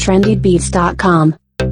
trendybeats.com.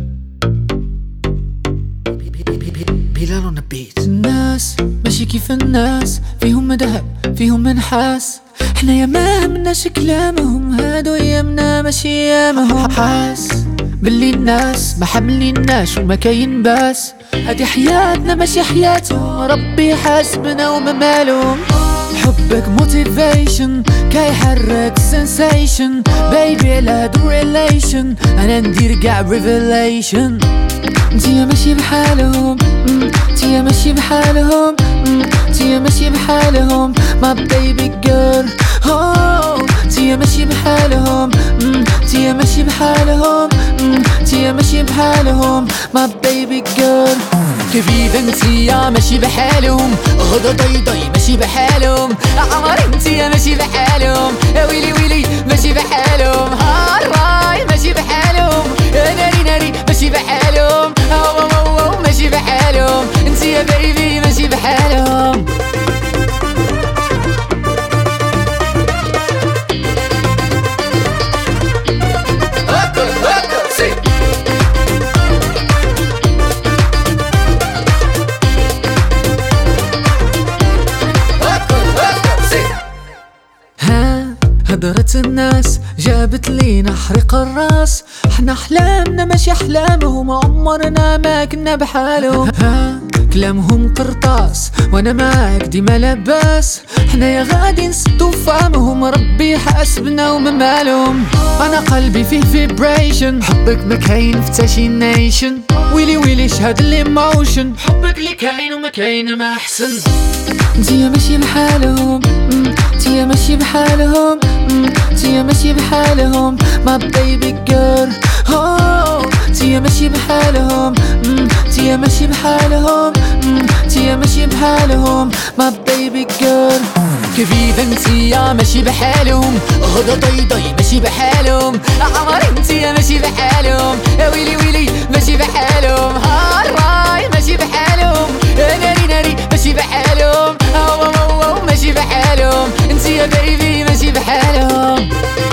بلال on the beat. الناس ماشي كيف الناس، فيهم ذهب فيهم منحاس، احنا يا ما همناش كلامهم، هادو ايامنا ماشي ايامهم. حاس باللي الناس ما حمليناش وما كاين باس، هادي حياتنا ماشي حياتهم، ربي حاسبنا وما مالهم. حبك موتيفيشن كيحرك سنسيشن، بيبي على هادو ريليشن انا ندير قاع ريفيليشن. انتيا ماشي بحالهم، انتيا ماشي بحالهم، انتيا ماشي بحالهم ما بيبي جيرل. انتيا ماشي بحالهم، انتيا ماشي بحالهم، انتيا ماشي بحالهم ما بيبي جيرل. كيف إذا انتيا ماشي بحالهم، غدا ضي ماشي بحالهم، عمر انتيا ماشي بحالهم، ويلي ويلي ماشي بحالهم، هاراي ماشي بحالهم، ناري ناري ماشي بحالهم، ماشي بحالهم، انتيا بيبي ماشي بحالهم. هدرة الناس جابت لينا حرق الراس، احنا احلامنا ماشي احلامهم، عمرنا ما كنا بحالهم. كلامهم قرطاس وانا معاك ديما لباس، احنا يا غادي نسدو فامهم، ربي حاسبنا وما مالهم. انا قلبي فيه فيبريشن، حبك ما كاين في تاشي نيشن، ويلي ويلي شهاد الايموشن، حبك اللي كاين وما كاين ما احسن. انتيا ماشي بحالهم، انتيا ماشي بحالهم، انتيا ماشي بحالهم ما بيبي جيرل. انتيا ماشي بحالهم، انتيا ماشي بحالهم، انتيا ماشي بحالهم ما بيبي جيرل. كيف إذا انتيا ماشي بحالهم، غدا ضي ماشي بحالهم، عمر انتيا ماشي بحالهم، ويلي ويلي ماشي بحالهم، هاراي ماشي بحالهم، ناري ناري ماشي بحالهم، ماشي بحالهم، انتيا بيبي ماشي بحالهم.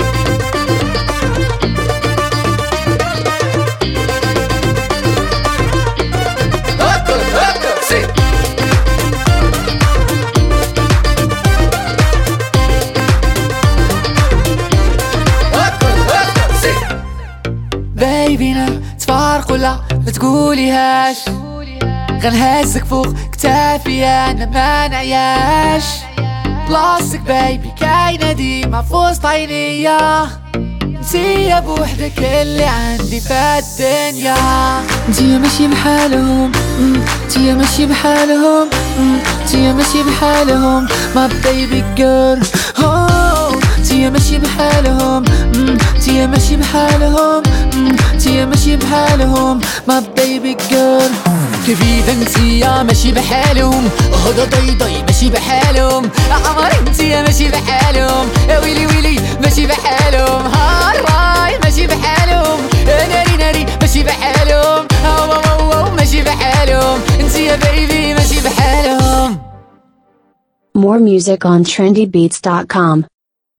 بيبينا تفارق ولا ما تقوليهاش، غنهزك فوق كتافي انا ما نعياش، بلاصتك بيبي كاينة ديما في وسط عينيا، انتيا بوحدك اللي عندي في الدنيا. انتيا ماشي بحالهم، انتيا ماشي بحالهم، انتيا ماشي بحالهم ما بيبي جيرل. انتيا ماشي بحالهم، انتيا ماشي بحالهم، انتيا ماشي بحالهم ما بيبي جيرل. كيف إذا انتيا ماشي بحالهم، غدا ضي ماشي بحالهم، عمر انتيا ماشي بحالهم، ويلي ويلي ماشي بحالهم، هاراي ماشي بحالهم، ناري ناري ماشي بحالهم، ماشي بحالهم، انتيا بيبي ماشي بحالهم. More music on trendybeats.com.